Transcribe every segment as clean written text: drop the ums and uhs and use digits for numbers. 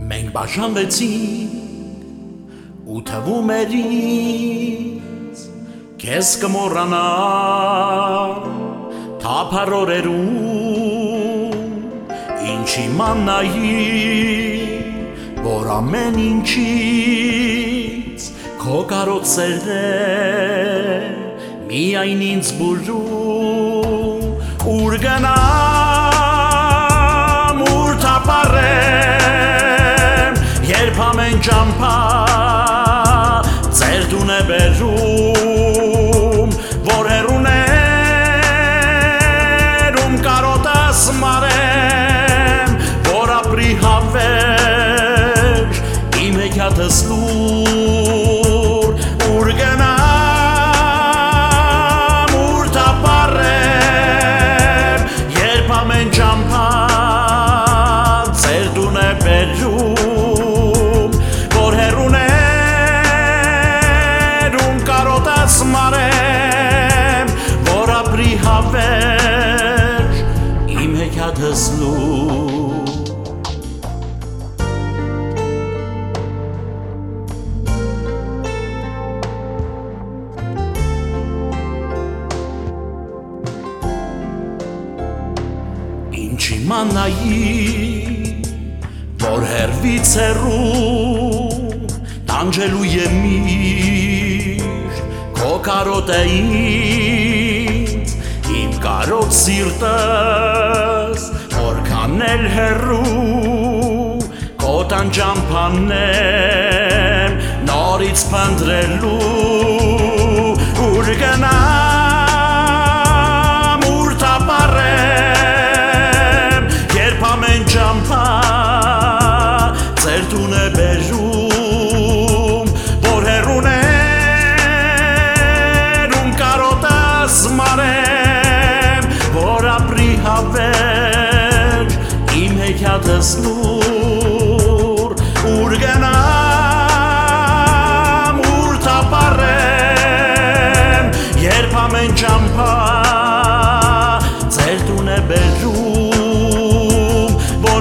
Մենք բաժանվեցինք ու թվում էր ինձ քեզ կմոռանալ թափառ օրերում ինչ իմանայի որ ամեն ինչից քո կարոցել է միայն ինձ բուրում ուր գնամ ուր թափառեմ երբ ամեն ճամփա ձեր տուն է բերում որ հեռուներում կարոտես մարեմ որ ապրի հավեր իմ հեքիաթս լուր ուր գնամ ուր թափառեմ երբ ամեն ճամփա ձեր տուն է բերում որ հեռուներում կարոտես մարեմ որ ապրի հավեր իմ հեքիաթս լուր Ինչ իմանայի որ հեռվից հեռու տանջելու է միշտ քո կարոտը ինձ իմ կարոտ սիրտս որքան էլ հեռու քո տանջամփանեմ նորից փնտրելու ուր գնամ ուր թափառեմ երբ ամեն ճամփա ձեր տուն է բերում որ հեռուներում կարոտես մարեմ որ ապրի հավեր իմ հեքիաթս լուր ուր գնամ ուր թափառեմ երբ ամեն ճամփա ձեր տուն է բերում որ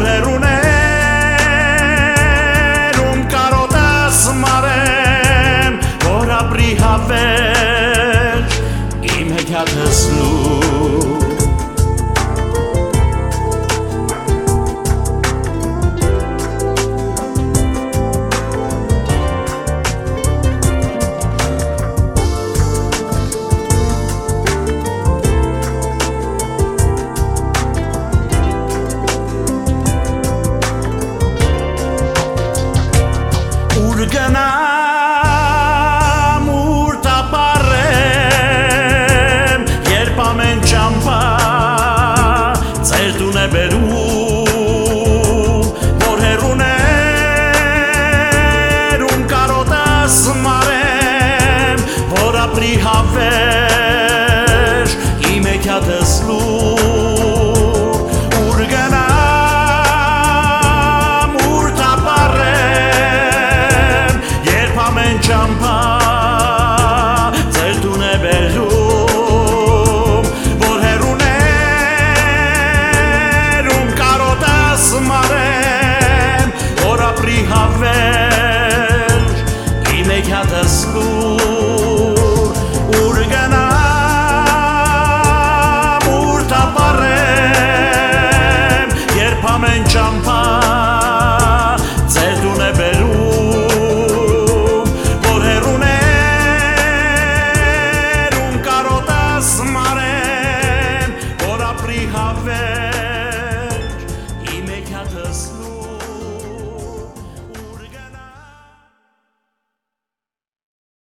հեռուներում կարոտես մարեմ որ ապրի հավեր իմ հեքիաթս լուր Ուր գնամ